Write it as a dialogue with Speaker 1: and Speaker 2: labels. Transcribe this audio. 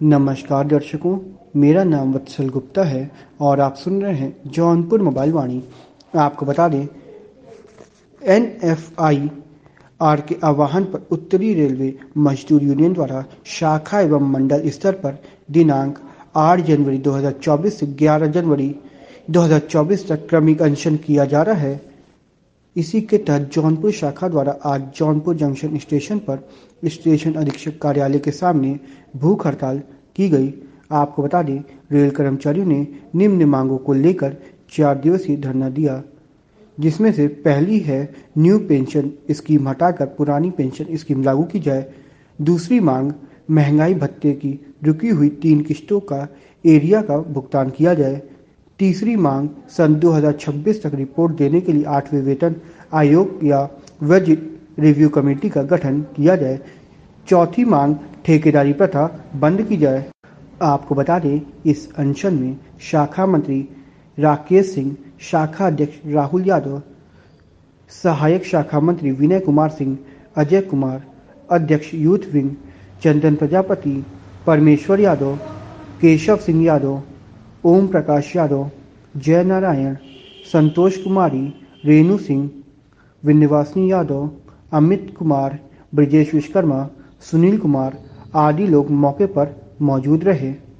Speaker 1: नमस्कार दर्शकों, मेरा नाम वत्सल गुप्ता है और आप सुन रहे हैं जौनपुर मोबाइल वाणी। आपको बता दें, एनएफआईआर के आह्वान पर उत्तरी रेलवे मजदूर यूनियन द्वारा शाखा एवं मंडल स्तर पर दिनांक 8 जनवरी 2024 से 11 जनवरी 2024 तक क्रमिक अनशन किया जा रहा है। इसी के तहत जौनपुर शाखा द्वारा आज जौनपुर जंक्शन स्टेशन पर स्टेशन अधीक्षक कार्यालय के सामने भूख हड़ताल की गई। आपको बता दें, रेल कर्मचारियों ने निम्न मांगों को लेकर 4 दिवसीय धरना दिया, जिसमें से पहली है न्यू पेंशन स्कीम हटाकर पुरानी पेंशन स्कीम लागू की जाए। दूसरी मांग महंगाई भत्ते की रुकी हुई 3 किस्तों का एरिया का भुगतान किया जाए। तीसरी मांग सन 2026 तक रिपोर्ट देने के लिए 8वें वेतन आयोग या वेज रिव्यू कमेटी का गठन किया जाए। चौथी मांग ठेकेदारी प्रथा बंद की जाए। आपको बता दें, इस अनशन में शाखा मंत्री राकेश सिंह, शाखा अध्यक्ष राहुल यादव, सहायक शाखा मंत्री विनय कुमार सिंह, अजय कुमार, अध्यक्ष यूथ विंग चंदन प्रजापति, परमेश्वर यादव, केशव सिंह यादव, ओम प्रकाश यादव, जय नारायण, संतोष कुमारी, रेणु सिंह, विंध्यवासिनी यादव, अमित कुमार, ब्रजेश विश्वकर्मा, सुनील कुमार आदि लोग मौके पर मौजूद रहे।